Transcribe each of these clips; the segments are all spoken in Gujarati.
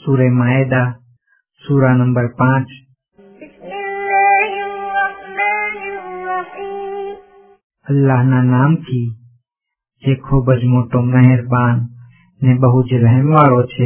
सूरह मायदा सूरा नंबर 5। अल्लाहना नामथी जे खूब ज मोटो मेहरबान ने बहु ज रहम वाळो छे।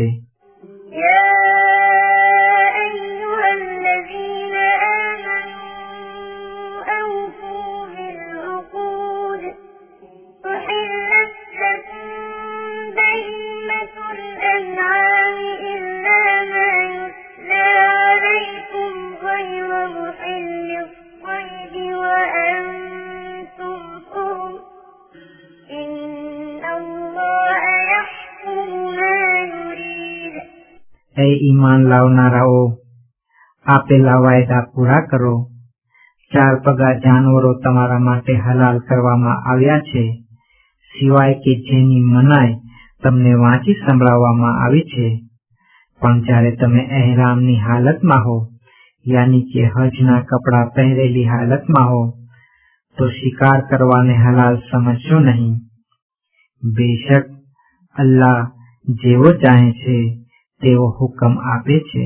ए ईमान लावनाराओ, आपेला वायदा पूरा करो। 4 पगा जानवरो तमारा माटे हलाल करवामां आव्या छे, सिवाय के जेनी मनाई तमने वांची संभळाववामां आवी छे। पण ज्यारे तमे एहरामनी हालतमां हो, यानी के हजना कपड़ा पहेरेली हालतमां हो, तो शिकार करवाने हलाल समझशो नहीं। बेशक अल्लाह जेवो चाहे छे तेवो हुकम आपे छे।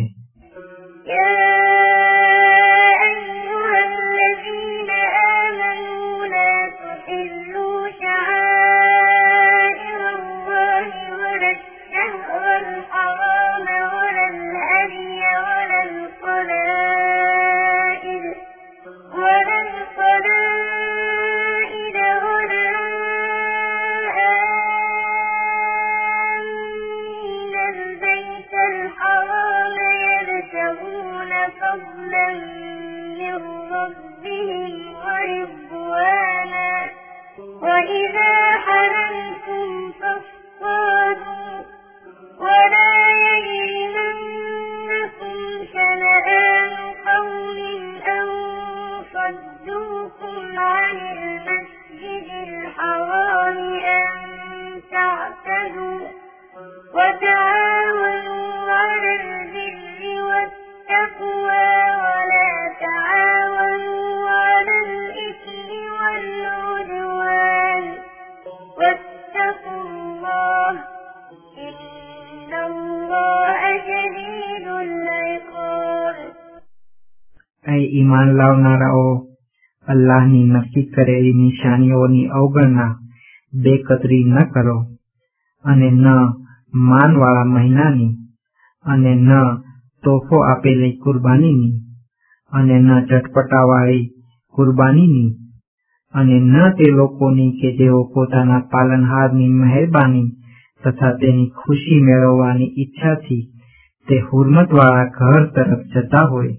ईमान लावनाराओ, अल्लाहनी नक्की करेली निशानीओनी अवगणना बेकदरी न करो, अने न मानवाळा महीनानी, अने न तोहफो आपेली कुर्बानीनी, अने न झटपटावाळी कुर्बानीनी, अने न ते लोकोनी के जेओ पोताना पालनहारनी मेहरबानी तथा तेनी खुशी मेळववानी इच्छाथी ते हुरमतवाळा घर तरफ जता होय।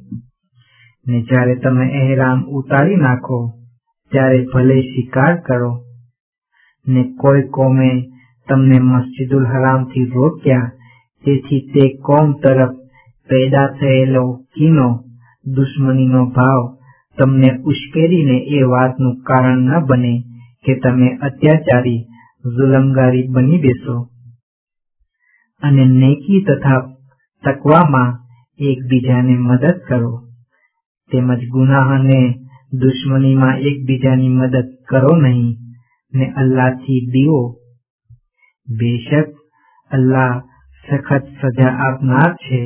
ने ज्यारे तमे एहराम उतारी नाखो त्यारे भले शिकार करो। ने कोई कोमे तमने मस्जिदुल हराम थी रोक्या तेथी ते कोम तरफ पैदा थयेलो कीनो दुश्मनीनो भाव तमने उश्केरीने ए वातनुं कारण न बने के तमे अत्याचारी जुलमगारी बनी बेसो। अने नेकी तथा तकवामां एकबीजाने मदद करो, तेमज गुनाह ने दुश्मनी में एकबीजानी मदद करो नहीं, ने अल्लाह थी बीओ। बेशक अल्लाह सखत सजा आपनार छे।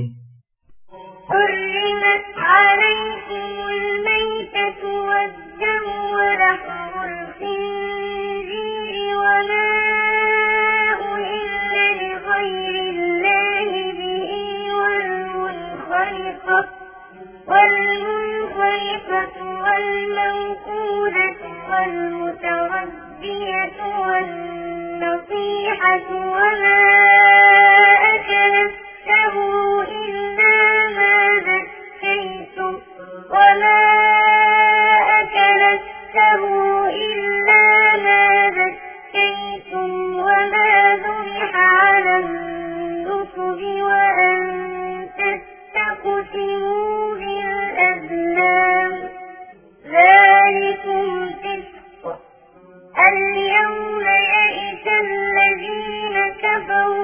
والموقودة والمتردية والنصيحة وما أكل السبع إلا ما ذكيتم وما ذبح على النصب وأن تستقسموا بالأزلام ذلكم فسق اليوم يئس الذين كفروا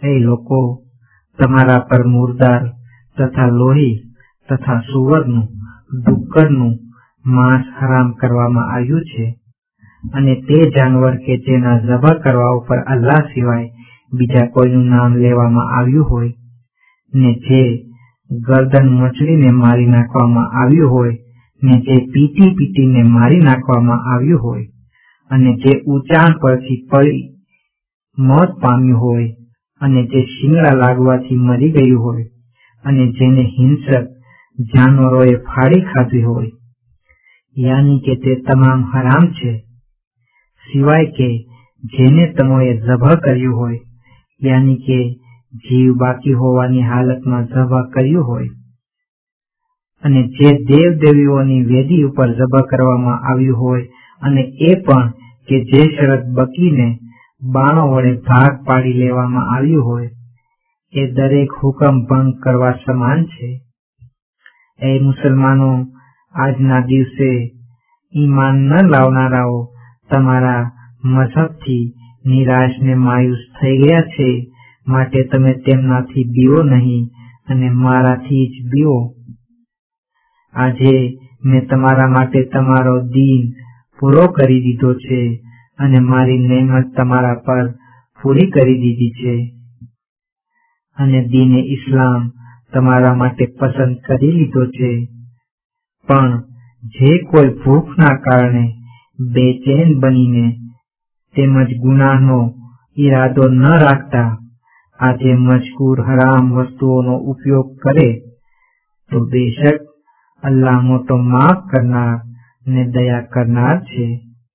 એ લોકો, તમારા પર મુર્દાર તથા લોહી તથા સુવરનું, ડુક્કરનું માંસ હરામ કરવામાં આવ્યું છે, અને તે જાનવર કે જેના ઝબહ કરવા ઉપર અલ્લાહ સિવાય બીજા કોઈનું નામ લેવામાં આવ્યું હોય, ને જે ગરદન મચડીને મારી નાખવામાં આવ્યું હોય, ને જે પીટીને મારી નાખવામાં આવ્યું હોય, અને જે ઊંચાણ પરથી પડી મોત પામ્યું હોય, અને જે શિંગડા લાગવાથી મરી ગયું હોય, અને જેને હિંસક જાનવરોએ ફાડી ખાધી હોય, યાની કે તે તમામ હરામ છે, સિવાય કે જેને તમોએ ઝબહ કર્યું હોય, યાની કે જીવ બાકી હોવાની હાલતમાં ઝબહ કર્યું હોય, અને જે દેવદેવીઓની વેદી ઉપર ઝબહ કરવામાં આવ્યું હોય, અને એ પણ કે જે શરત બકીને બાણો વડે ભાગ પાડી લેવામાં આવ્યું હોય, એ દરેક હુકમ ભંગ કરવા સમાન છે. એ મુસલમાનો, આજના દિવસે ઈમાન ન લાવનારાઓ તમારા મઝહબથી નિરાશ ને માયુસ થઈ ગયા છે, માટે તમે તેમનાથી બીવો નહીં અને મારાથી જ બીવો. આજે મેં તમારા માટે તમારો દીન પૂરો કરી દીધો છે, અને મારી નેમત તમારા પર પૂરી કરી દીધી છે, અને દીને ઇસ્લામ તમારા માટે પસંદ કરી લીધો છે. પણ જે કોઈ ભૂખના કારણે બેચેન બનીને તેમજ ગુનાહનો ઈરાદો ન રાખતા આજે મજકૂર હરામ વસ્તુઓનો ઉપયોગ કરે, તો બેશક અલ્લાહ મોટો માફ કરનાર ને દયા કરનાર છે.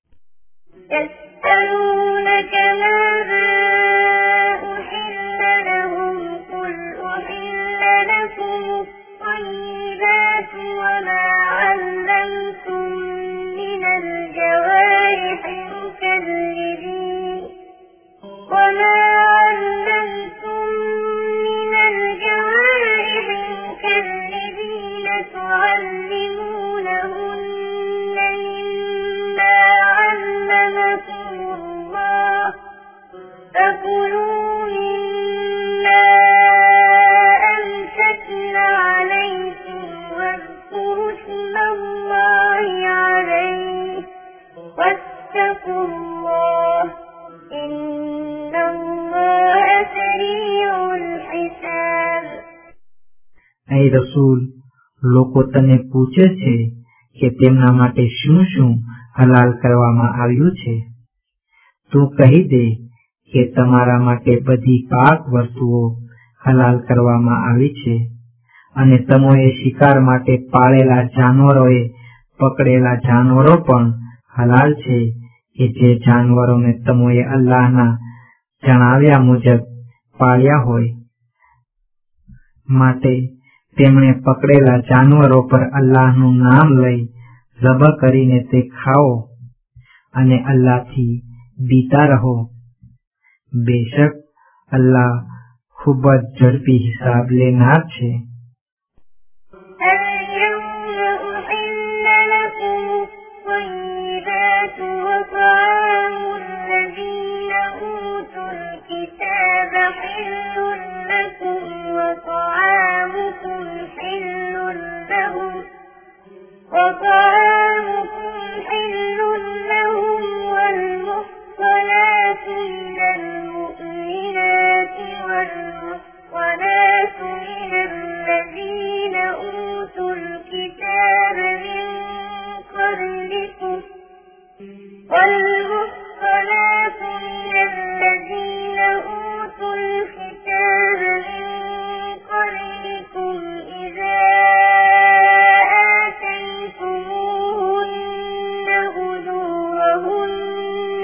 يسألونك ماذا أحل لهم قل أحل لكم الطيبات وما علمتم من الجوارح مكذبين تعلمونهن مما علمكم الله فكلوا مما أمسكن عليكم واذكروا اسم الله عليه واتقوا الله إن الله سريع الحساب. એ રસૂલ, લોકો તને પૂછે છે કે તેમના માટે શું શું હલાલ કરવામાં આવ્યું છે. તું કહી દે કે તમારા માટે બધી પાક વસ્તુઓ હલાલ કરવામાં આવી છે, અને તમોએ શિકાર માટે પાળેલા જાનવરોએ પકડેલા જાનવરો પણ હલાલ છે, કે જે જાનવરોને તમોએ અલ્લાહના જણાવ્યા મુજબ પાળ્યા હોય. માટે તેમણે પકડેલા જાનવરો પર અલ્લાહનું નામ લઈ ઝબહ કરીને તે ખાઓ, અને અલ્લાહથી બીતા રહો. બેશક અલ્લાહ ખૂબ જ ઝડપી હિસાબ લેનાર છે. اليوم أحل لكم الطيبات وطعام الذين أوتوا الكتاب حل لكم وطعامكم حل لهم والمحصنات من المؤمنات والمحصنات من الذين أوتوا الكتاب من قبلكم إذا آتيتموهن أجورهن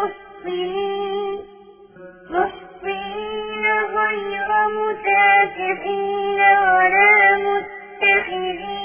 محصنين غير مسافحين ولا متخذي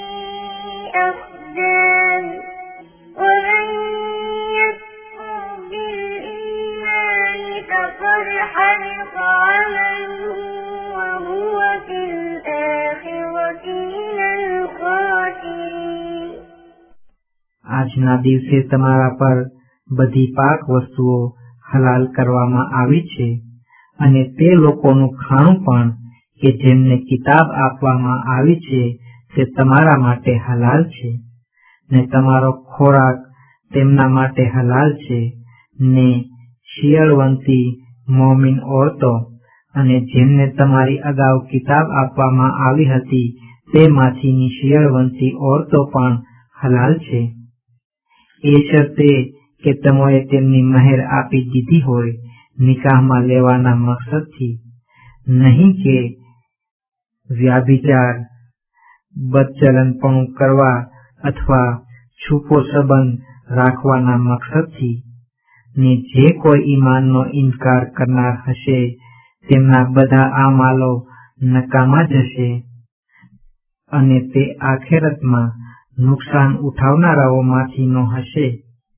أخدان ومن يكفر بالإيمان فقد حبط عمله وهو في الآخرة من الخاسرين. આજના દિવસે તમારા પર બધી પાક વસ્તુઓ હલાલ કરવામાં આવી છે, અને તે લોકોનું ખાણું પણ કે જેમને કિતાબ આપવામાં આવી છે તે તમારા માટે હલાલ છે, ને તમારો ખોરાક તેમના માટે હલાલ છે, ને શિયળવંતી મોમીન ઓરતો અને જેમને તમારી અગાઉ કિતાબ આપવામાં આવી હતી તેમાંથીની શિયળવંતી ઓરતો પણ હલાલ છે, એ શરતે કે તમોએ તેમની મહેર આપી દીધી હોય નિકાહમાં લેવાના મકસદથી, નહીં કે વ્યાભિચાર, બદચલનપણું કરવા અથવા છૂપો સંબંધ રાખવાના મકસદથી. ને જે કોઈ ઈમાનનો ઇનકાર કરનાર હશે તેમના બધા આમાલો નકામા જશે અને તે આખેરતમાં નુકસાન ઉઠાવનારાઓમાંથીનો હશે.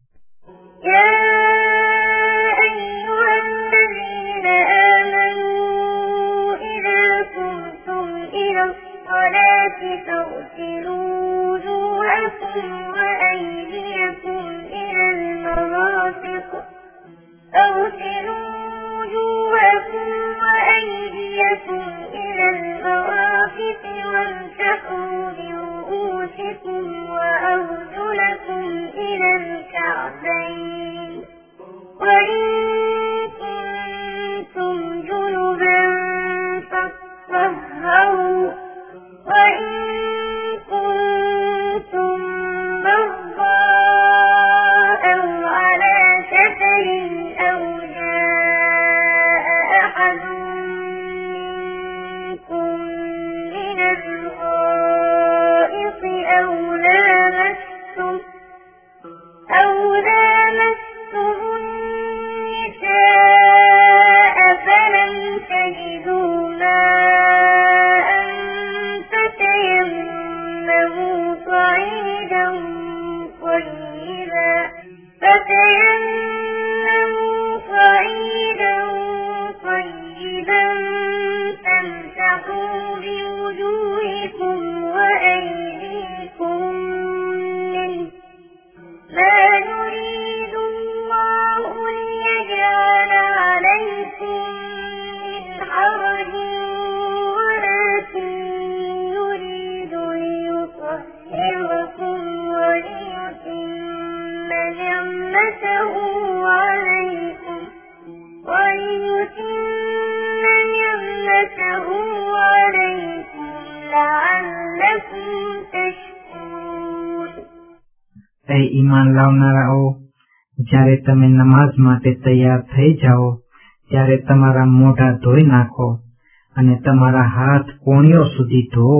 એ ઈમાન લાવનારાઓ, જ્યારે તમે નમાઝ માટે તૈયાર થઈ જાઓ ત્યારે તમારા મોઢા ધોઈ નાખો અને તમારા હાથ કોણીઓ સુધી ધોવો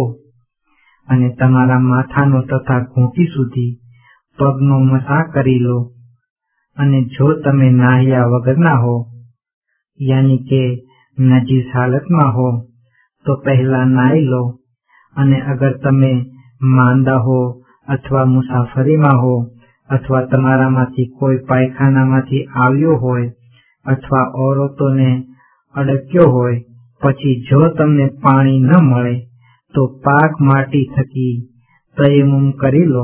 અને તમારા માથાનો તથા ઘૂંટી સુધી પગનો મસા કરી લો. અને જો તમે નાહ્યા વગરના હો યાની કે નજીસ હાલતમાં હો તો પહેલા નાહી લો. અને અગર તમે માંદા હો અથવા મુસાફરીમાં હો અથવા તમારામાંથી કોઈ પાયખાનામાંથી આવ્યો હોય અથવા ઔરતોને અડક્યો હોય, પછી જો તમને પાણી ન મળે તો પાક માટી થકી તયમ્મુમ કરી લો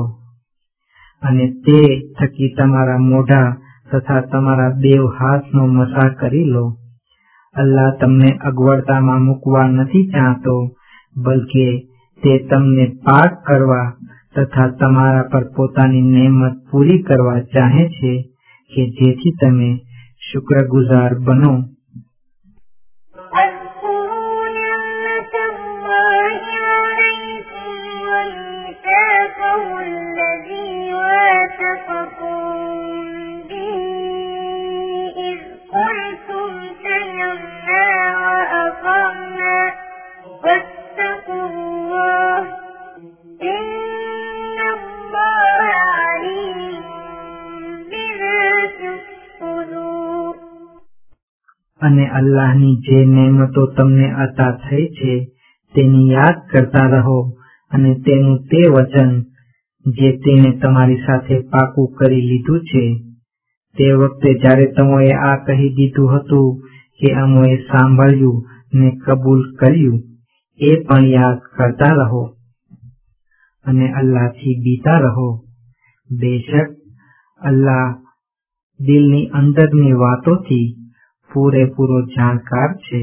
અને તે થકી તમારા મોઢા તથા તમારા બેવ હાથનો મસા કરી લો. અલ્લાહ તમને અગવડતામાં મૂકવા નથી ચાહતો, બલકે તે તમને પાક કરવા તથા તમારા પર પોતાની નેમત પૂરી કરવા ચાહે છે કે જેથી તમે શુક્રગુજાર બનો. અને અલ્લાહની જે નેમતો તમને અતા થઈ છે તેની યાદ કરતા રહો અને તેનું તે વચન જે તેને તમારી સાથે પાકું કરી લીધું છે. તે વખતે જ્યારે તમોએ આ કહી દીધું હતું કે અમોએ સાંભળ્યું ને કબૂલ કર્યું, એ પણ યાદ કરતા રહો અને અલ્લાહથી બીતા રહો. બેશક અલ્લાહ દિલની અંદરની વાતોથી પૂરેપૂરો જાણકાર છે.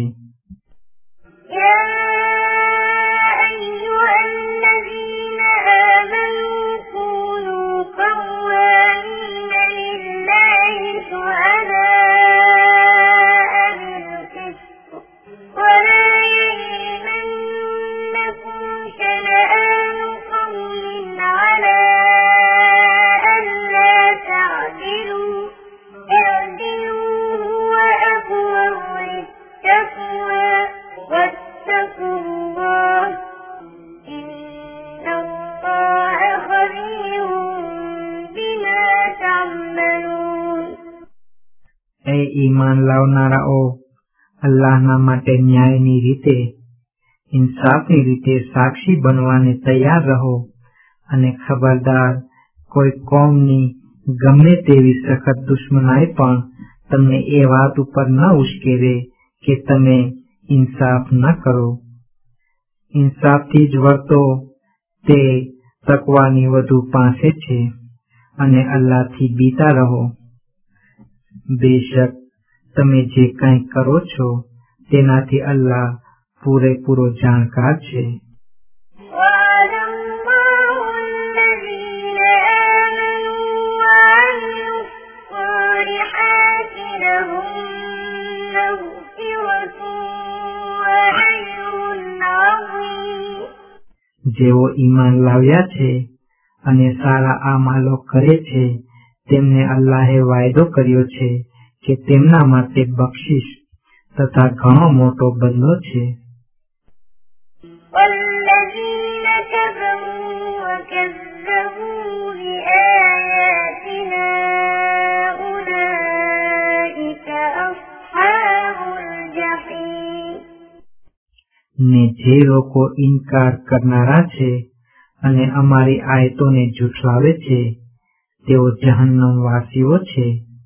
એ ઈમાન લાવનારાઓ, અલ્લાહના માટે ન્યાયની રીતે, ઇન્સાફની રીતે સાક્ષી બનવાને તૈયાર રહો અને ખબરદાર, કોઈ કોમની ગમે તેવી સખત દુશ્મનાઈ પણ તમને એ વાત ઉપર ન ઉશ્કેરે કે તમે ઇન્સાફ ન કરો. ઇન્સાફથી જ વર્તો, તે તકવાની વધુ પાસે છે અને અલ્લાહથી બીતા રહો. બેશક તમે જે કંઈ કરો છો તેનાથી અલ્લાહ પૂરેપૂરો જાણકાર છે. જેઓ ઈમાન લાવ્યા છે અને સારા આમાલો કરે છે, તેમને અલ્લાહે વાયદો કર્યો છે કે તેમના માટે બક્ષિસ તથા ઘણો મોટો બદલો છે. ને જે લોકો ઇનકાર કરનારા છે અને અમારી આયતોને જુઠલાવે છે, તેઓ જહન્નમ વાસીઓ છે.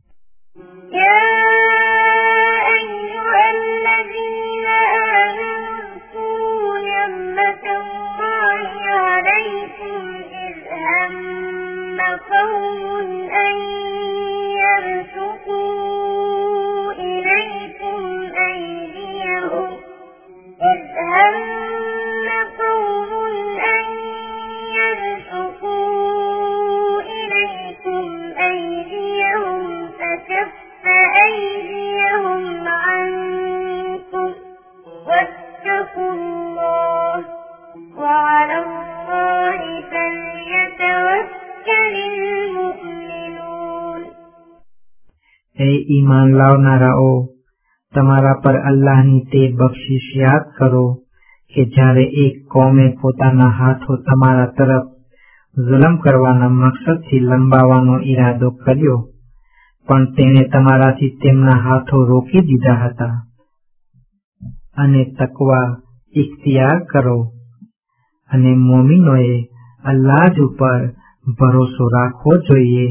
એ ઈમાન લાવનારાઓ, તમારા પર અલ્લાહની તે બક્ષિશ યાદ કરો કે જ્યારે એક કોમે પોતાના હાથો તમારા તરફ જુલમ કરવાના મકસદથી લંબાવવાનો ઈરાદો કર્યો, પણ તેણે તમારાથી તેમના હાથો રોકી દીધા હતા. અને તકવા ઇખ્તિયાર કરો અને મોમીનોએ અલ્લાહ જ ઉપર ભરોસો રાખવો જોઈએ.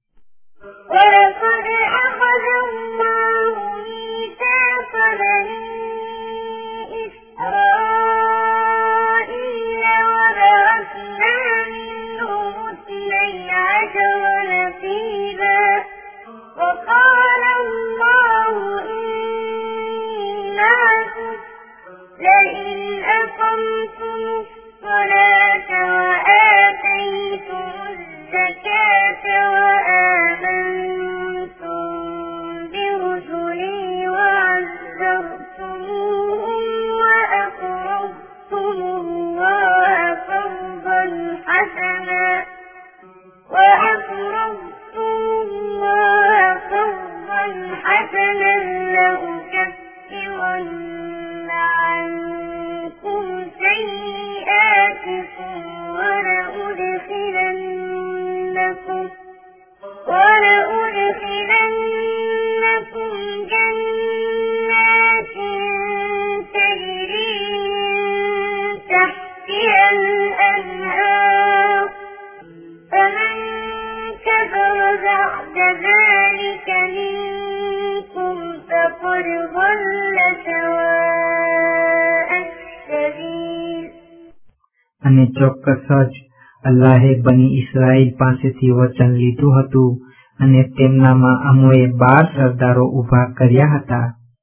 અને ચોક્કસ જ અલ્લાહે બની ઇસ્રાઈલ પાસેથી વચન લીધું હતું અને તેમનામાં અમોએ 12 સરદારો ઉભા કર્યા હતા.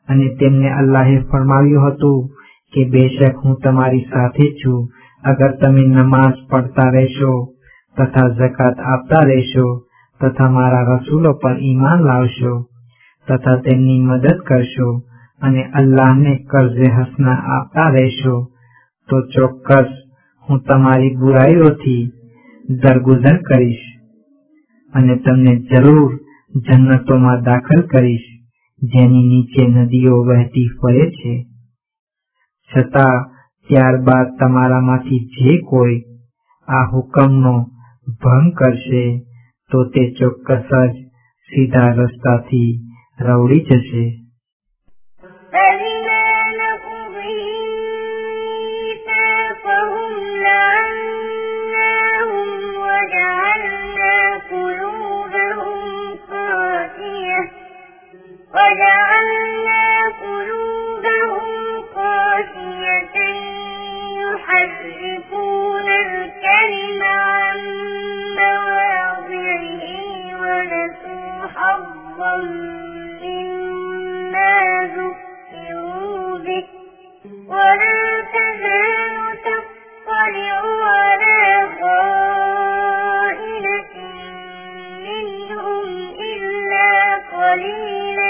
અને તેમને અલ્લાહે ફરમાવ્યું હતું કે બેશક હું તમારી સાથે છું અગર તમે નમાઝ પડતા રહેશો તથા ઝકાત આપતા રહેશો તથા મારા રસૂલો પર ઈમાન લાવશો તથા તેમની મદદ કરશો અને અલ્લાહને કર્જે હસના આપતા રહેશો તો ચોક્કસ હું તમારી બુરાઈઓથી દરગુજર કરીશ અને તમને જરૂર જન્નતોમાં દાખલ કરીશ જેની નીચે નદીઓ વહેતી ફરે છે. છતાં ત્યારબાદ તમારામાંથી જે કોઈ આ હુકમનો ભંગ કરશે તો તે ચોક્કસ જ સીધા રસ્તાથી રવડી જશે. وجعلنا قلوبهم قاسية يحرفون الكلم عن مواضعه ونسوا حظا مما ذكروا به ولا تزال تطلع على خائنة منهم إلا قليلا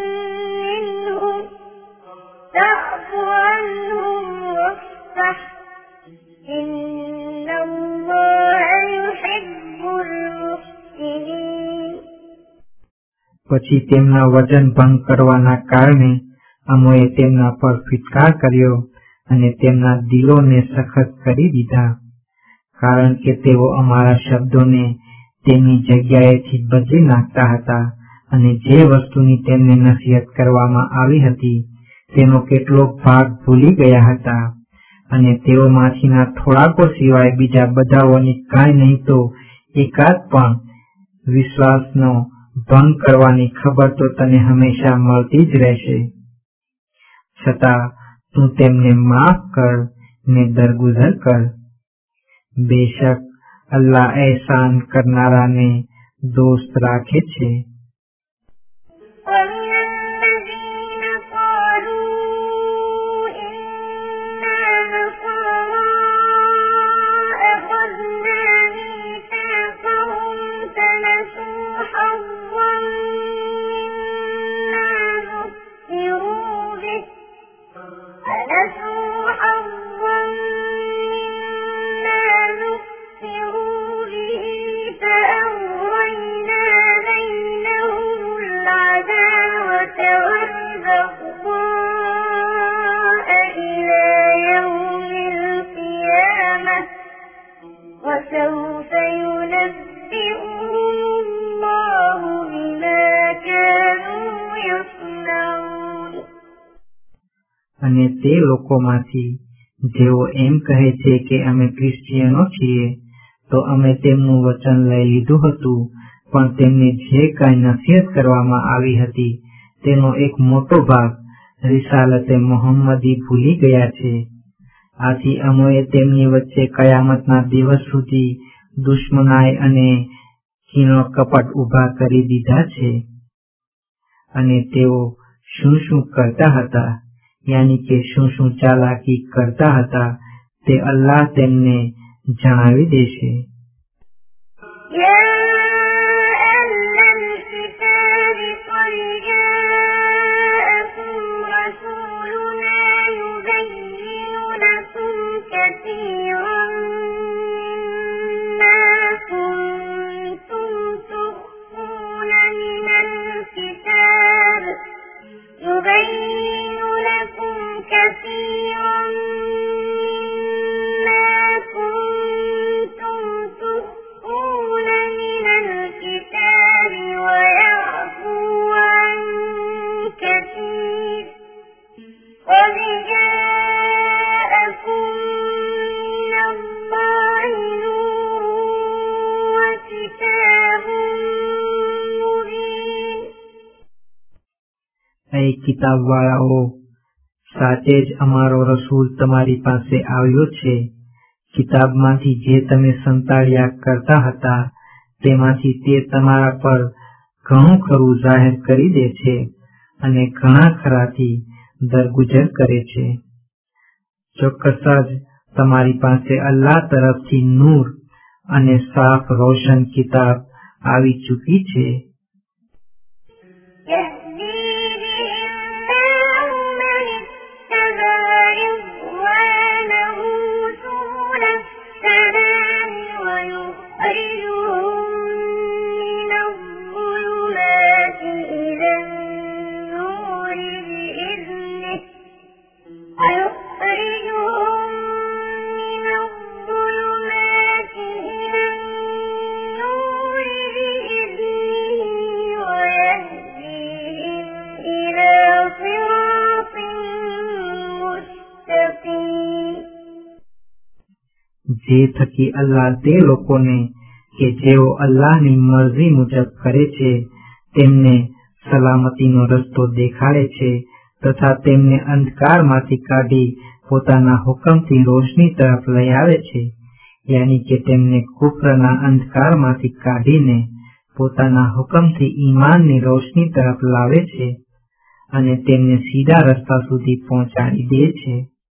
فاعف عنهم واصفح إن الله يحب المحسنين. પછી તેમના વચન ભંગ કરવાના કારણે અમોએ તેમના પર ફિટકાર કર્યો અને તેમના દિલોને સખત કરી દીધા કારણ કે તેઓ અમારા શબ્દોને તેમની જગ્યાએથી બદલી નાખતા હતા અને જે વસ્તુની તેમને નસીહત કરવામાં આવી હતી તેનો કેટલોક ભાગ ભૂલી ગયા હતા અને તેઓમાંથીના થોડાકો સિવાય બીજા બધાઓની કાંઈ નહીં તો એકાદ પણ વિશ્વાસનો ભંગ કરવાની ખબર તો તને હંમેશા મળતી જ રહેશે. છતાં તું તેમને માફ કર ને દરગુજર કર. બેશક અલ્લાહ એહસાન કરનારાને દોસ્ત રાખે છે. અને તે લોકોમાંથી જેઓ એમ કહે છે કે અમે ક્રિશ્ચિયનો છીએ તો અમે તેમનું વચન લઈ લીધું હતું પણ તેમને જે કાંઈ નસીહત કરવામાં આવી હતી તેનો એક મોટો ભાગ રિસાલતે મોહમ્મદી ભૂલી ગયા છે. આથી અમોએ તેમની વચ્ચે કયામતના દિવસ સુધી દુશ્મનાઈ અને કીનો કપટ ઉભા કરી દીધા છે. અને તેઓ શું શું કરતા હતા યાની કે શું શું ચાલાકી કરતા હતા તે અલ્લાહ તેમને જણાવી દેશે. કિતાબ વાળાઓ, સાચે જ અમારો રસૂલ તમારી પાસે આવ્યો છે. કિતાબમાંથી જે તમે સંતાડ્યા કરતા હતા તેમાંથી તે તમારા પર ઘણું ખરું જાહેર કરી દે છે અને ઘણા ખરાથી દરગુજર કરે છે. ચોક્કસ જ તમારી પાસે અલ્લાહ તરફથી નૂર અને સાફ રોશન કિતાબ આવી ચૂકી છે. જે થકી અલ્લાહ તે લોકોને કે જેઓ અલ્લાહની મરજી મુજબ કરે છે તેમને સલામતીનો રસ્તો દેખાડે છે તથા તેમને અંધકારમાંથી કાઢી પોતાના હુકમથી રોશની તરફ લઈ આવે છે. યાની કે તેમને કુફરના અંધકારમાંથી કાઢીને પોતાના હુકમથી ઈમાનની રોશની તરફ લાવે છે અને તેમને સીધા રસ્તા સુધી પહોંચાડી દે છે.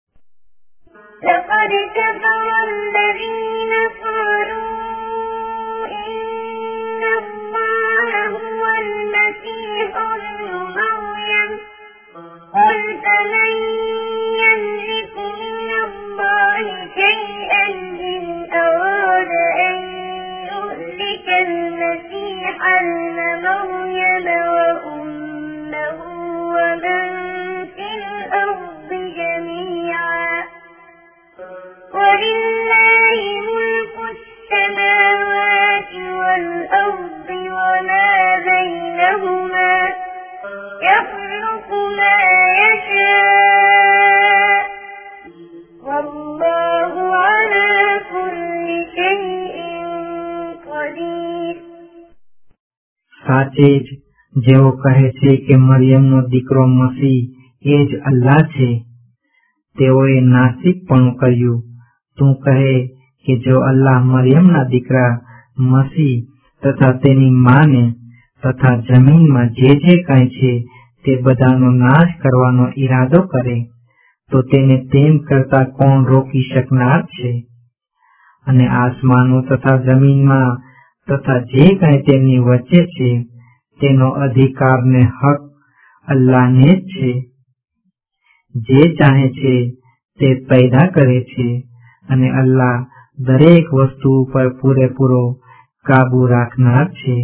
સાચે જ જેઓ કહે છે કે મરિયમનો દીકરો મસીહ એ જ અલ્લાહ છે તેઓએ નાસ્તિકપણું કર્યું. તું કહે કે જો અલ્લાહ મરિયમના દીકરા મસીહ તથા તેની માને તથા જમીનમાં જે કંઈ છે તે બધાનો નાશ કરવાનો ઈરાદો કરે તો તેને તેમ કરતા કોણ રોકી શકનાર છે? અને આસમાનો તથા જમીનમાં તથા જે કંઈ તેમની વચ્ચે છે તેનો અધિકાર ને હક અલ્લાહને જ છે. જે ચાહે છે તે પેદા કરે છે અને અલ્લાહ દરેક વસ્તુ ઉપર પૂરેપૂરો કાબુ રાખનાર છે.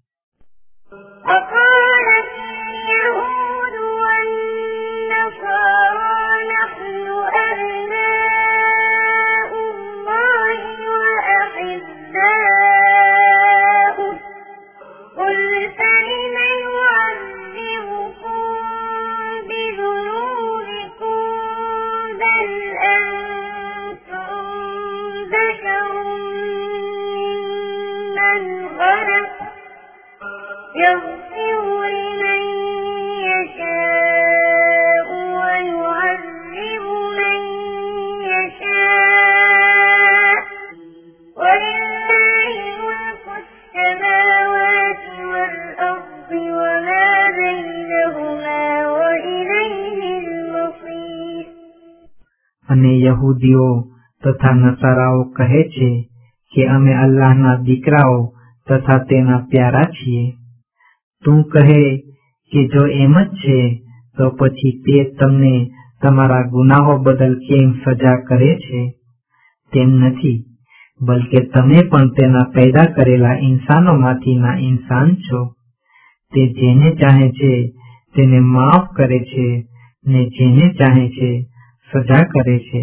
અને યહૂદીઓ તથા નસારાઓ કહે છે કે અમે અલ્લાહના દીકરાઓ તથા તેના પ્યારા છીએ. તું કહે કે જો એમ જ છે તો પછી તે તમને તમારા ગુનાહો બદલ કેમ સજા કરે છે? તેમ નથી, બલકે તમે પણ તેના પેદા કરેલા ઇન્સાનોમાંથી ના ઇન્સાન છો. તે જેને ચાહે છે તેને માફ કરે છે ને જેને ચાહે છે સજા કરે છે.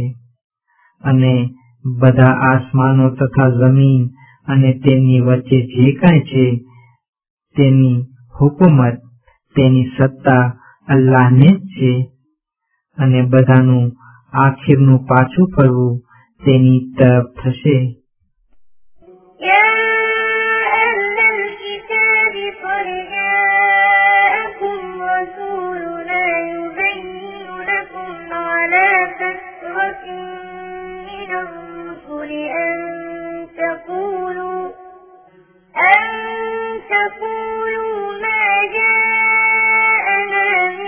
અને બધા આસમાનો તથા જમીન અને તેમની વચ્ચે જે કાંઈ છે તેની હુકુમત તેની સત્તા અલ્લાહને જ છે અને બધાનું આખીરનું પાછું ફરવું તેની તરફ થશે. تقولوا ما جاءنا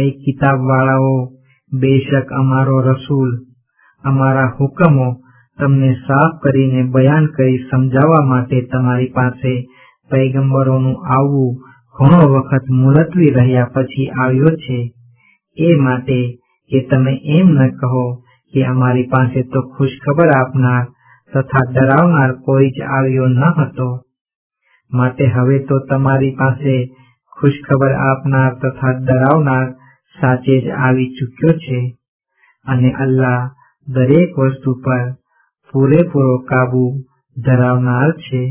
એ કિતાબવાળાઓ, બેશક અમારો રસૂલ અમારા હુકમો તમને સાફ કરીને બયાન કરી સમજાવવા માટે તમારી પાસે પૈગંબરોનું આવવું ઘણો વખત મુલતવી રહ્યા પછી આવ્યો છે, એ માટે કે તમે એમ ન કહો કે અમારી પાસે તો ખુશખબર આપનાર તથા ડરાવનાર કોઈ જ આવ્યો ન હતો. માટે હવે તો તમારી પાસે ખુશખબર આપનાર તથા ડરાવનાર સાચે જ આવી ચૂક્યો છે, અને અલ્લાહ દરેક વસ્તુ પર પૂરેપૂરો કાબુ ધરાવનાર છે.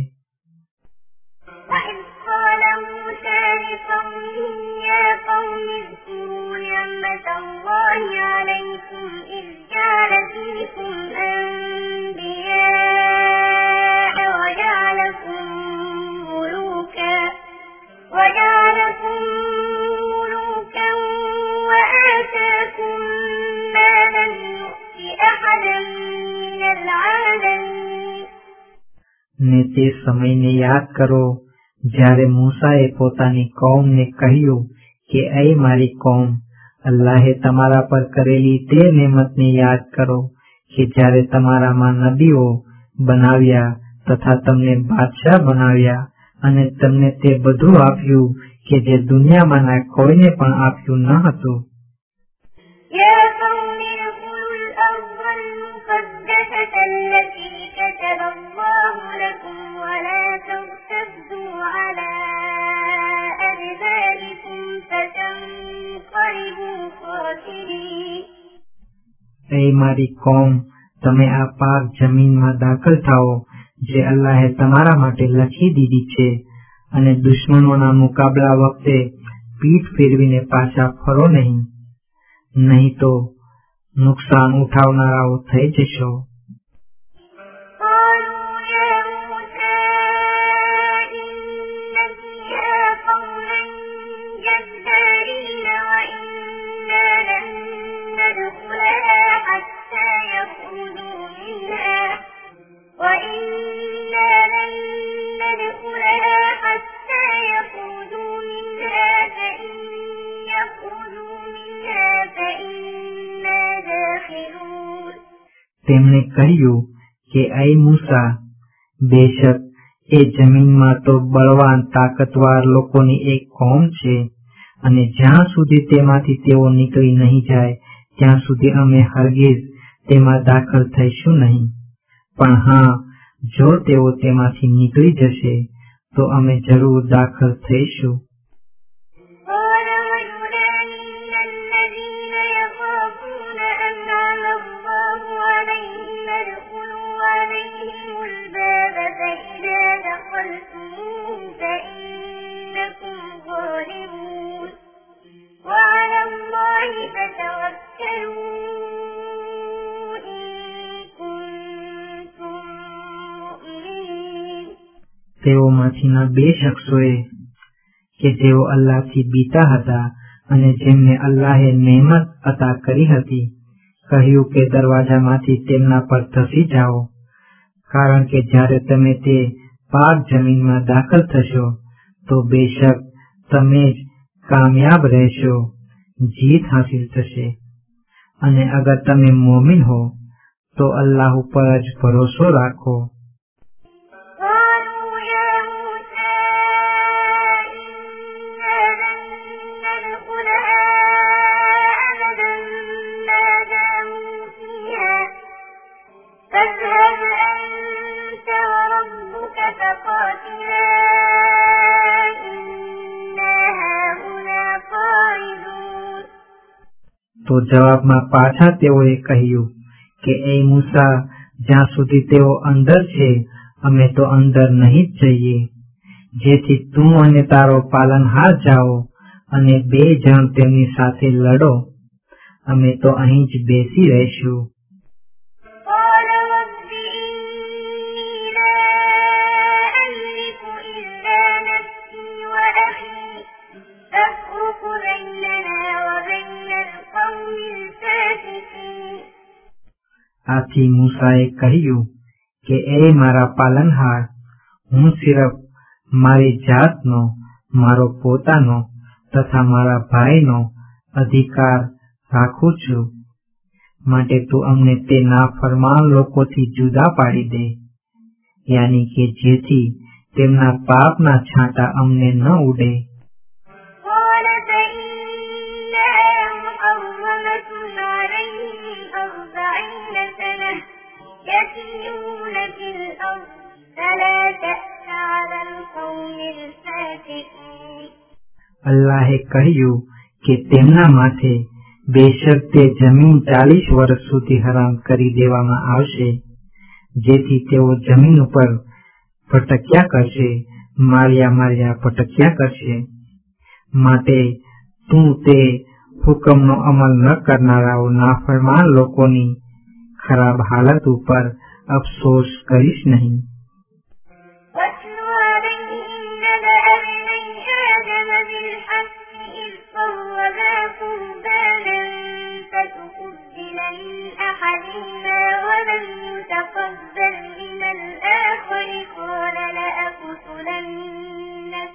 ને તે સમયને યાદ કરો જ્યારે મૂસાએ પોતાની કૌમને કહ્યું કે એ મારી કૌમ, અલ્લાહે તમારા પર કરેલી તે નેમતને યાદ કરો કે જ્યારે તમારામાં નબીઓ બનાવ્યા તથા તમને બાદશાહ બનાવ્યા અને તમને તે બધું આપ્યું કે જે દુનિયામાંના કોઈને પણ આપ્યું ન હતું. એ મારી કોમ, તમે આ પાક જમીનમાં દાખલ થાઓ જે અલ્લાહે તમારા માટે લખી દીધી છે, અને દુશ્મનોના મુકાબલા વખતે પીઠ ફેરવીને પાછા ફરો નહીં, નહીં તો નુકસાન ઉઠાવનારાઓ થઈ જશો. તેમણે કહ્યું કે એ મૂસા, બેશક એ જમીનમાં તો બળવાન તાકતવાર લોકોની એક કોમ છે, અને જ્યાં સુધી તેમાંથી તેઓ નીકળી નહીં જાય ત્યાં સુધી અમે હરગીઝ તેમાં દાખલ થઈશું નહીં. પણ હા, જો તેઓ તેમાંથી નીકળી જશે તો અમે જરૂર દાખલ થઈશું. તેઓમાંથીના બે શખ્સોએ કે જેઓ અલ્લાહથી બીતા હતા અને જેમને અલ્લાહે નેમત અતા કરી હતી, કહ્યું કે દરવાજામાંથી તેમના પર ધસી જાઓ, કારણ કે જ્યારે તમે તે પાક જમીનમાં દાખલ થશો તો બેશક તમે જ કામયાબ રહેશો, જીત હાસિલ થશે. અને અગર તમે મોમિન હો તો અલ્લાહ ઉપર જ ભરોસો રાખો. તો જવાબમાં પાછા તેઓએ કહ્યું કે એ મૂસા, જ્યાં સુધી તેઓ અંદર છે અમે તો અંદર નહીં જ જઈએ, જેથી તું અને તારો પાલનહાર જાઓ અને બે જણ તેમની સાથે લડો, અમે તો અહીં જ બેસી રહીશું. આથી મૂસાએ કહ્યું કે એ મારા પાલનહાર, હું સિર્ફ મારી જાતનો, મારો પોતાનો તથા મારા ભાઈનો અધિકાર રાખું છું. માટે તું અમને તે નાફરમાન લોકોથી જુદા પાડી દે, યાની કે જેથી તેમના પાપના છાંટા અમને ન ઉડે. قال فإنها محرمة عليهم 40 سنة يتيهون في الأرض فلا تأس على القوم الفاسقين. અલ્લાહે કહ્યું કે તેમના માથે બેશક તે જમીન 40 વર્ષ સુધી હરામ કરી દેવામાં આવશે, જેથી તેઓ જમીન ઉપર ભટક્યા કરશે, માર્યા ભટક્યા કરશે. માટે તું તે હુકમનો અમલ ન કરનારાઓ નાફરમાન લોકોની ખરાબ હાલત ઉપર અફસોસ કરીશ નહીં. واتل عليهم نبأ ابني آدم بالحق إذ قربا قربانا فتقبل من أحدهما ولم يتقبل من الآخر قال لأقتلنك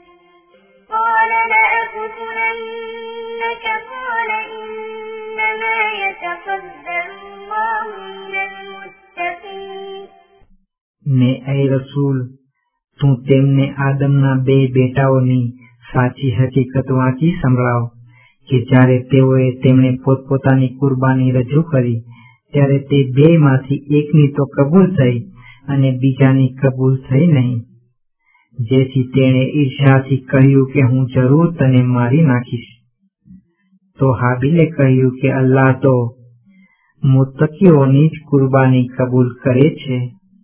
قال إنما يتقبل الله من المتقين. ને એ રસૂલ, તું તેમને આદમના 2 બેટાઓની સાચી હકીકત વાંચી સંભળાવ કે જ્યારે તેઓએ તેમણે પોતપોતાની કુરબાની રજૂ કરી ત્યારે તે 2 માંથી એકની તો કબૂલ થઈ અને બીજાની કબૂલ થઈ નહીં, જેથી તેણે ઈર્ષાથી કહ્યું કે હું જરૂર તને મારી નાખીશ. તો હાબીલે કહ્યું કે અલ્લાહ તો મુત્તકીઓની જ કુરબાની કબૂલ કરે છે.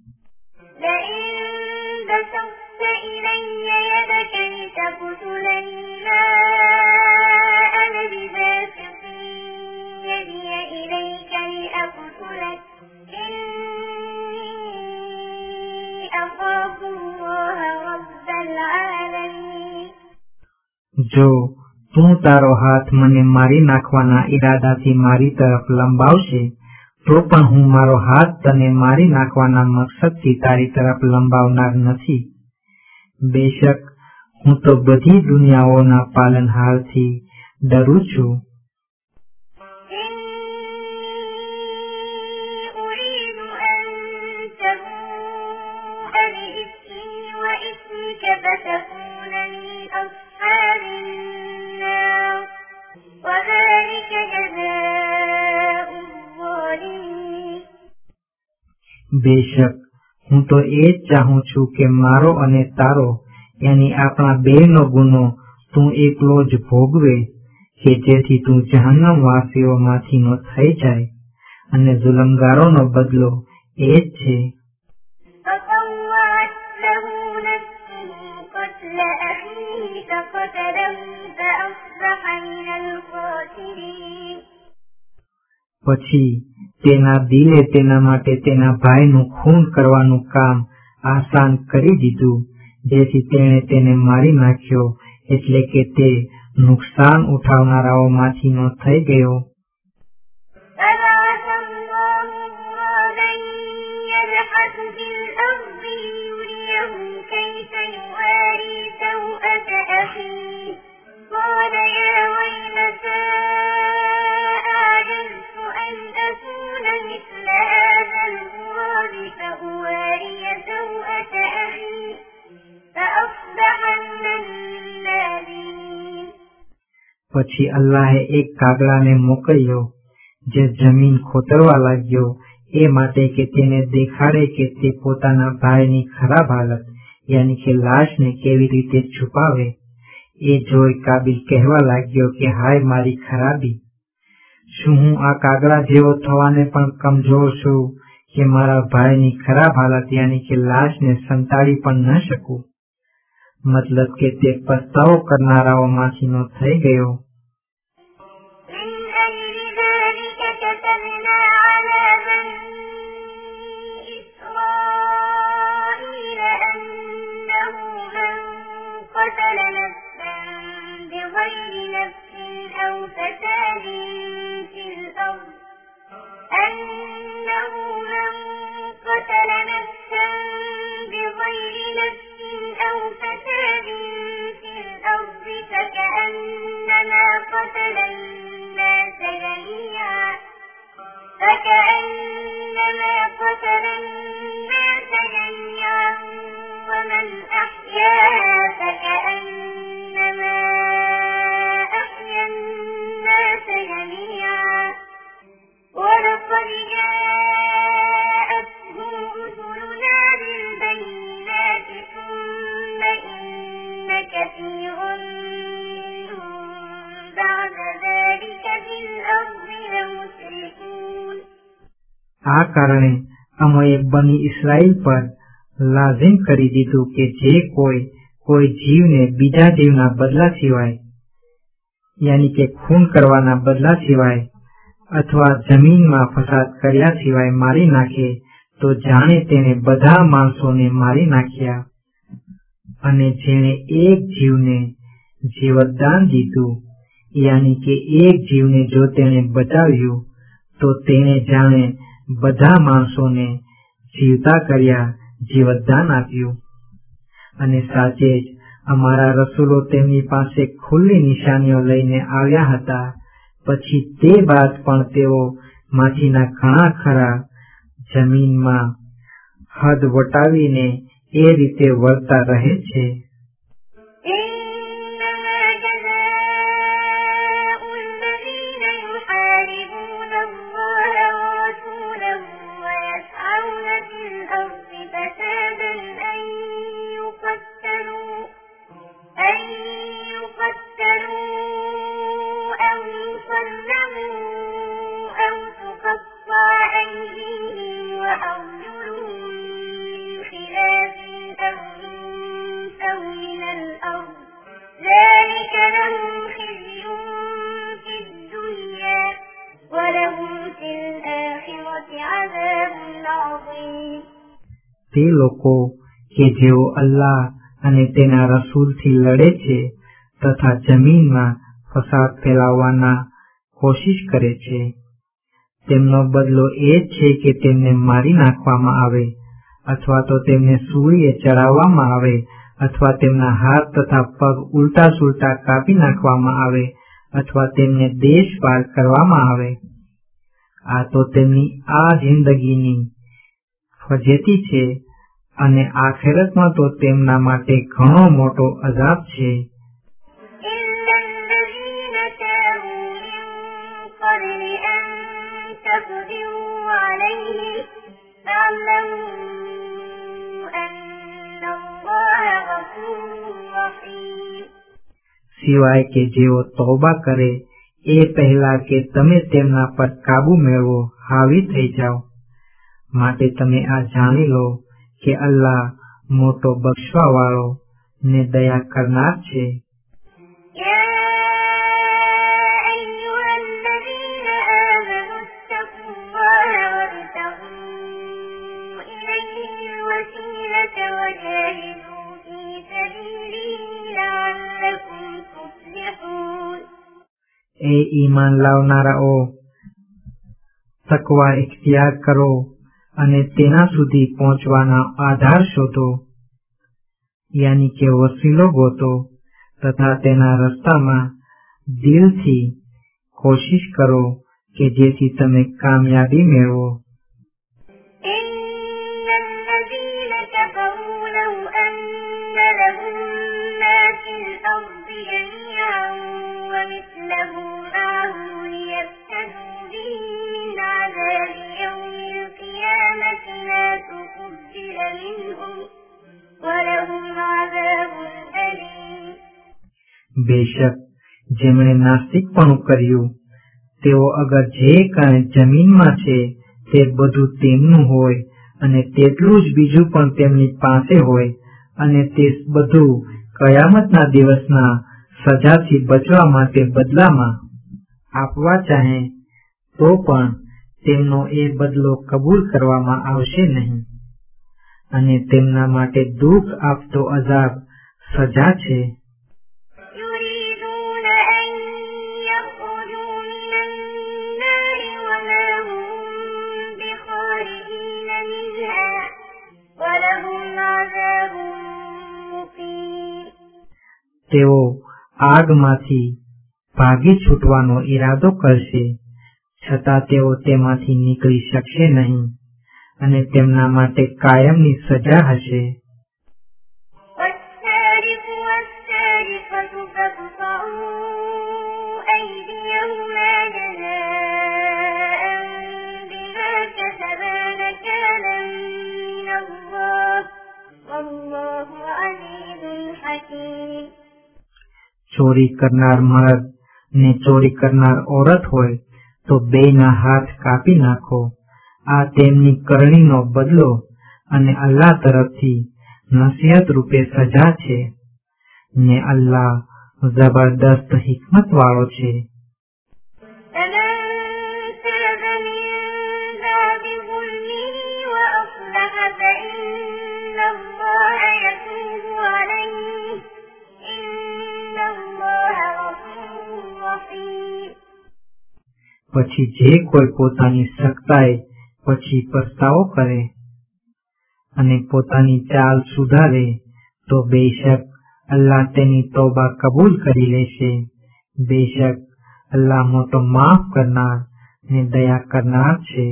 જો તું તારો હાથ મને મારી નાખવાના ઈરાદાથી મારી તરફ લંબાવશે તો પણ હું મારો હાથ તને મારી નાખવાના મકસદથી તારી તરફ લંબાવનાર નથી. બેશક હું તો બધી દુનિયાઓના પાલનહારથી ડરું છું. બેશક હું તો એ જ ચાહું છું કે મારો અને તારો યાની આપણા 2નો ગુનો તું એકલો જ ભોગવે કે જેથી તું જહન્નમ વાસીઓમાંથીનો થઈ જાય, અને જુલમગારોનો બદલો એ જ છે. પછી તેના દિલે તેના માટે તેના ભાઈનું ખૂન કરવાનું કામ આસાન કરી દીધું, જેથી તેણે તેને મારી નાખ્યો, એટલે કે તે નુકસાન ઉઠાવનારાઓમાંથીનો થઈ ગયો. પછી અલ્લાહે એક કાગડાને મોકલ્યો જે જમીન ખોતરવા લાગ્યો, એ માટે કે તેને દેખાડે કે તે પોતાના ભાઈની ખરાબ હાલત યાની કે લાશને કેવી રીતે છુપાવે. એ જોઈ કાબિલ કહેવા લાગ્યો કે હાય મારી ખરાબી, શું હું આ કાગડા જેવો થવાને પણ કમજોર છું કે મારા ભાઈની ખરાબ હાલત યાની કે લાશને સંતાડી પણ ન શકું. મતલબ કે તે પસ્તાવો કરનારાઓમાંથીનો થઈ ગયો. فكأنما قتل جميعا فكأنما قتل الناس جميعا ومن أحياها فكأنما أحيا الناس جميعا ولقد جاءتهم رسلنا بالبينات ثم إن كثيرا منهم بعد ذلك في الأرض لمسرفون. આ કારણે અમે બની ઇસ્રાએલ પર લાઝિમ કરી દીધું કે જે કોઈ જીવને બીજા જીવના બદલા સિવાય યાની કે ખૂન કરવાના બદલા સિવાય અથવા જમીનમાં ફસાદ કર્યા સિવાય મારી નાખે તો જાણે તેને બધા માણસોને મારી નાખ્યા. અને જેણે એક જીવને જીવતદાન દીધું યાની કે એક જીવને જો તેણે બચાવ્યું તો તેને જાણે બધા માણસોને જીવતા કર્યા જીવતદાન આપ્યું. અને સાચે જ અમારા રસૂલો તેમની પાસે ખુલ્લી નિશાનીઓ લઈને આવ્યા હતા. પછી તે બાદ પણ તેઓ માંથીના ઘણા ખરા જમીનમાં હદ વટાવીને એ રીતે વળતા રહે છે. તે લોકો કે જેઓ અલ્લાહ અને તેના રસૂલથી લડે છે તથા જમીનમાં ફસાદ ફેલાવવાના કોશિશ કરે છે તેમનો બદલો એ જ છે કે તેમને મારી નાખવામાં આવે અથવા તો તેમને સૂળીએ ચડાવવામાં આવે અથવા તેમના હાથ તથા પગ ઉલટા સુલટા કાપી નાખવામાં આવે અથવા તેમને દેશ પાર કરવામાં આવે. આ તો તેમની આ જિંદગીની ફજેતી છે અને આખિરતમાં તો તેમના માટે ઘણો મોટો અઝાબ છે. સિવાય કે જેઓ તૌબા કરે એ પહેલા કે તમે તેમના પર કાબુ મેળવો હાવી થઈ જાઓ. માટે તમે આ જાણી લો કે અલ્લાહ મોટો બક્ષવા વાળો ને દયા કરનાર છે. એ ઈમાન લાવનારાઓ તકવા ઇખ્તિયાર કરો અને તેના સુધી પહોંચવાના આધાર શોધો યાની કે વસીલો ગોતો તથા તેના રસ્તામાં દિલથી કોશિશ કરો કે જેથી તમે કામયાબી મેળવો. બેશક જેમણે નાસ્તિકપણું કર્યું તેઓ અગર જે કાંઈ જમીનમાં છે તે બધું તેમનું હોય અને તેટલું જ બીજું પણ તેમની પાસે હોય અને તે બધું કયામતના દિવસના સજાથી બચવા માટે બદલામાં આપવા ચાહે તો પણ તેમનો એ બદલો કબૂલ કરવામાં આવશે નહીં અને તેમના માટે દુઃખ આપતો અઝાબ સજા છે. તેઓ આગમાંથી ભાગી છૂટવાનો ઈરાદો કરશે, છતાં તેઓ તેમાંથી નીકળી શકશે નહીં અને તેમના માટે કાયમની સજા હશે. والسارق والسارقة فاقطعوا أيديهما جزاء بما كسبا نكالا من الله والله عزيز حكيم. ચોરી કરનાર મર્દ ને ચોરી કરનાર ઓરત હોય તો બેયના હાથ કાપી નાખો. આ તેમની કરણીનો બદલો અને અલ્લાહ તરફથી નસીહત રૂપે સજા છે, ને અલ્લાહ જબરદસ્ત હિકમત વાળો છે. પછી જે કોઈ પોતાની સખ્તાઈ પછી પસ્તાવો કરે અને પોતાની ચાલ સુધારે તો બેશક અલ્લાહ તેની તૌબા કબૂલ કરી લેશે. બેશક અલ્લાહ મોટો માફ કરનાર ને દયા કરનાર છે.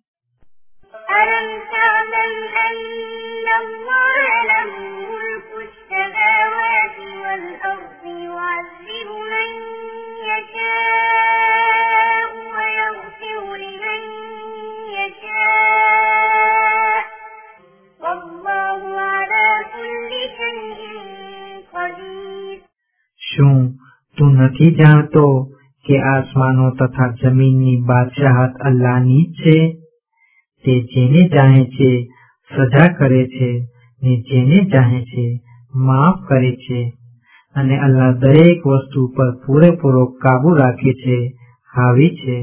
શું તું નથી જાણતો કે આસમાનો તથા જમીનની બાદશાહત અલ્લાહની જ છે? તે જેને ચાહે છે સજા કરે છે ને જેને ચાહે છે માફ કરે છે, અને અલ્લાહ દરેક વસ્તુ પર પૂરેપૂરો કાબુ રાખે છે, હાવી છે.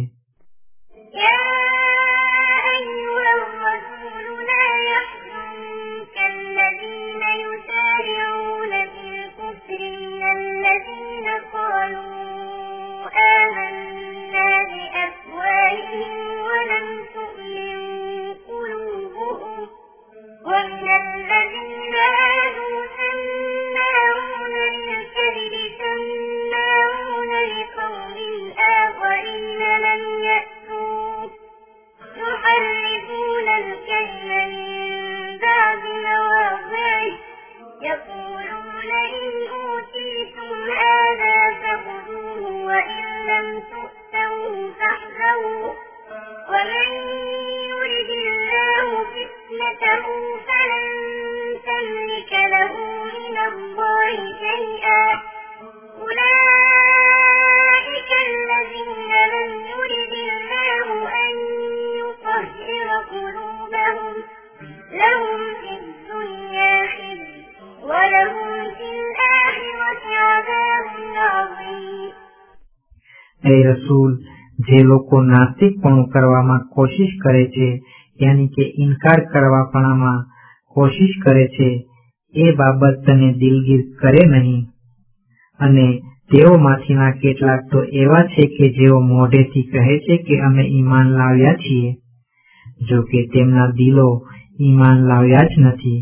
એ રસૂલ, જે લોકો નાસ્તિકપણું કરવામાં કોશિશ કરે છે, યાની કે ઇનકાર કરવાપણામાં કોશિશ કરે છે, એ બાબત તને દિલગીર કરે નહીં. અને તેઓમાંથીના કેટલાક તો એવા છે કે જેઓ મોઢેથી કહે છે કે અમે ઈમાન લાવ્યા છીએ, જો કે તેમના દિલો ઈમાન લાવ્યા જ નથી.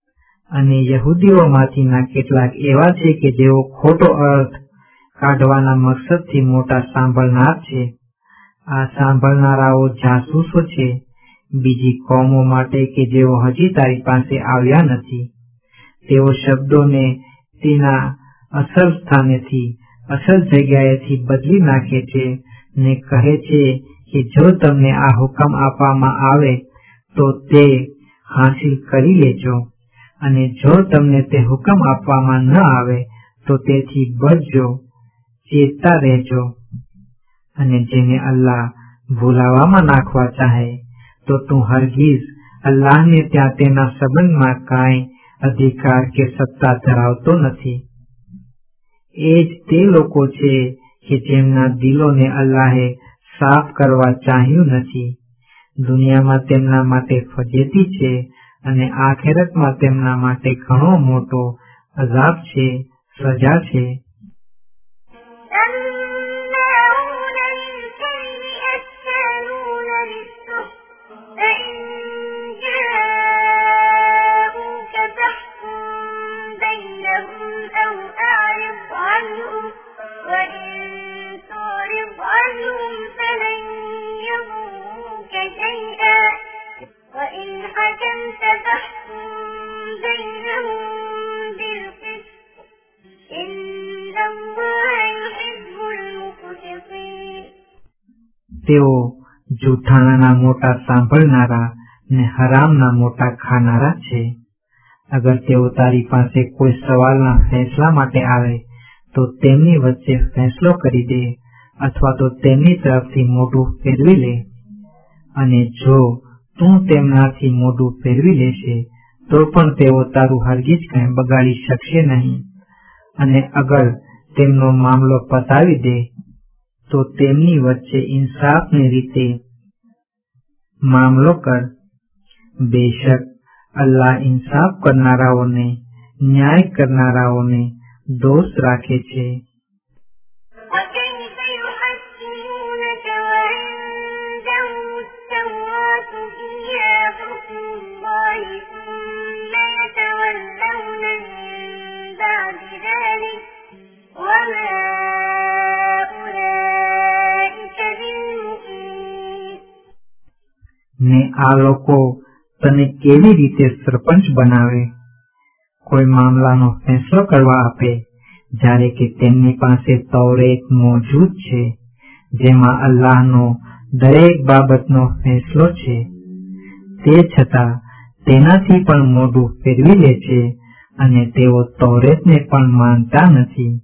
અને યહૂદીઓમાંથીના કેટલાક એવા છે કે જેઓ ખોટો અર્થ કાઢવાના મકસદથી મોટા સાંભળનાર છે. આ સાંભળનારાઓ જાસૂસો છે બીજી કોમો માટે કે જેઓ હજી તારી પાસે આવ્યા નથી. તેઓ શબ્દોને તેના અસલ સ્થાનેથી અસલ જગ્યાએથી બદલી નાખે છે ને કહે છે કે જો તમને આ હુકમ આપવામાં આવે તો તે હાંસિલ કરી લેજો, અને જો તમને તે હુકમ આપવામાં ન આવે તો તેથી બચજો, ચેતતા રહેજો. અને જેને અલ્લાહ ભૂલાવામાં નાખવા ચાહે તો તું હરગીઝ અલ્લાહને ત્યાં તેના સંબંધમાં કાંઈ અધિકાર કે સત્તા ધરાવતો નથી. એ જ તે લોકો છે કે જેમના દિલોને અલ્લાહે સાફ કરવા ચાહ્યું નથી. દુનિયામાં તેમના માટે ફજેતી છે અને આખેરતમાં તેમના માટે ઘણો મોટો અઝાબ છે, સજા છે. તેઓ જૂઠાણાના મોટા સાંભળનારા ને હરામના મોટા ખાનારા છે. અગર તેઓ તારી પાસે કોઈ સવાલના ફેંસલા માટે આવે તો તેમની વચ્ચે ફેંસલો કરી દે અથવા તો તેમની તરફથી મોઢું ફેરવી લે. અને જો તું તેમનાથી મોઢું ફેરવી લેશે તો પણ તેઓ તારું હરગીજ કંઈ બગાડી શકશે નહીં. અને અગર તેમનો મામલો પતાવી દે તો તેમની વચ્ચે ઇન્સાફની રીતે મામલો કર. બેશક અલ્લાહ ઇન્સાફ કરનારાઓને ન્યાય કરનારાઓને દોષ રાખે છે. ને આ લોકો તને કેવી રીતે સરપંચ બનાવે, કોઈ મામલાનો ફેંસલો કરવા આપે, જ્યારે કે તેમની પાસે તૌરેત મોજૂદ છે જેમાં અલ્લાહનો દરેક બાબતનો ફેંસલો છે. તે છતાં તેનાથી પણ મોઢું ફેરવી લે છે અને તેઓ તૌરેતને પણ માનતા નથી.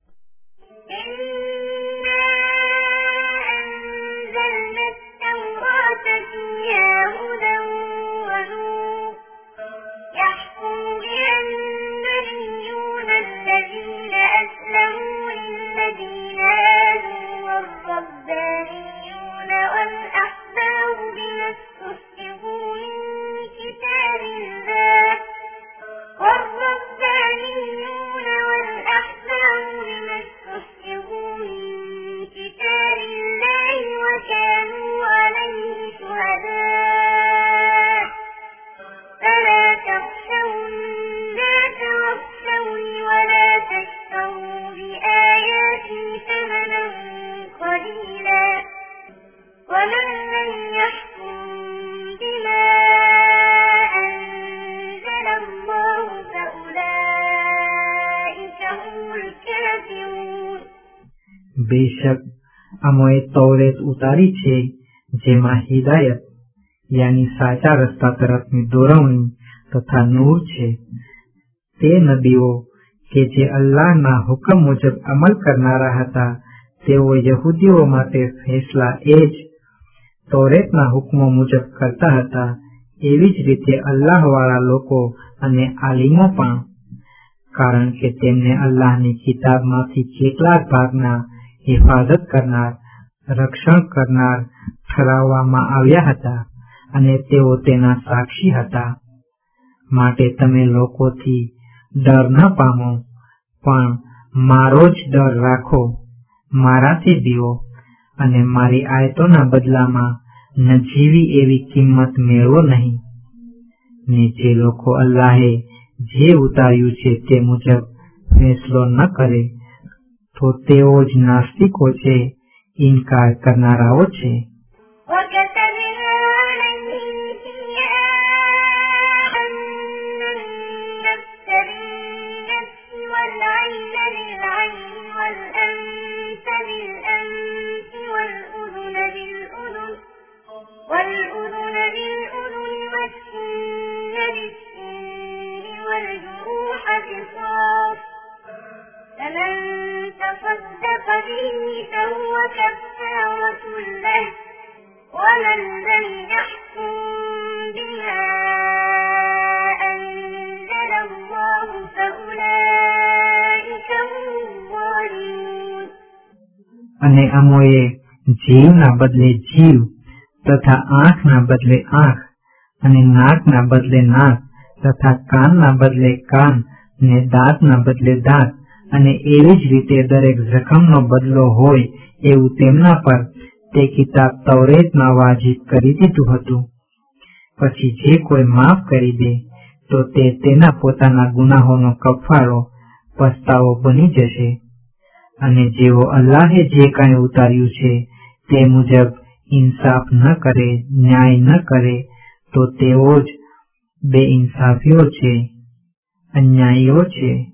બેશક અમોએ તૌરેત ઉતારી છે જેમાં હિદાયત યાની સાચા રસ્તા તરફની દોરવણી તથા નૂર છે. તે નબીઓ કે જે અલ્લાહના હુકમ મુજબ અમલ કરનારા હતા તેઓ યહૂદીઓ માટે ફેંસલા એ જ તૌરેતના હુકમો મુજબ કરતા હતા. એવી જ રીતે અલ્લાહવાળા લોકો અને આલિમો પણ, કારણ કે તેમને અલ્લાહની કિતાબમાંથી કેટલાક ભાગના હિફાજત કરનાર, રક્ષણ કરનાર ઠરાવવામાં આવ્યા હતા અને તેઓ તેના સાક્ષી હતા. માટે તમે લોકોથી ડર ન પામો, પણ મારો જ ડર રાખો, મારાથી બીવો અને મારી આયતોના બદલામાં નજીવી એવી કિંમત મેળવો નહીં. ને જે લોકો અલ્લાહે જે ઉતાર્યું છે તે મુજબ ફેંસલો ન કરે તો તેઓ જ નાસ્તિકો છે, ઇનકાર કરનારાઓ છે. تصدق به فهو كفارة له ومن لم يحكم بما أنزل الله فأولئك هم الظالمون. અને અમોએ જીવના બદલે જીવ તથા આંખના બદલે આંખ અને નાકના બદલે નાક તથા કાનના બદલે કાન ને દાંતના બદલે દાંત અને એવી જ રીતે દરેક જખમનો બદલો હોય એવું તેમના પર તે કિતાબ તૌરેતમાં વાજિબ કરી દીધું હતું. પછી જે કોઈ માફ કરી દે તો તે તેના પોતાના ગુનાહોનો કફારો પસ્તાવો બની જશે. અને જેઓ અલ્લાહે જે કાંઈ ઉતાર્યું છે તે મુજબ ઇન્સાફ ન કરે, ન્યાય ન કરે તો તેઓ જ બેઇન્સાફીઓ છે, અન્યાયીઓ છે.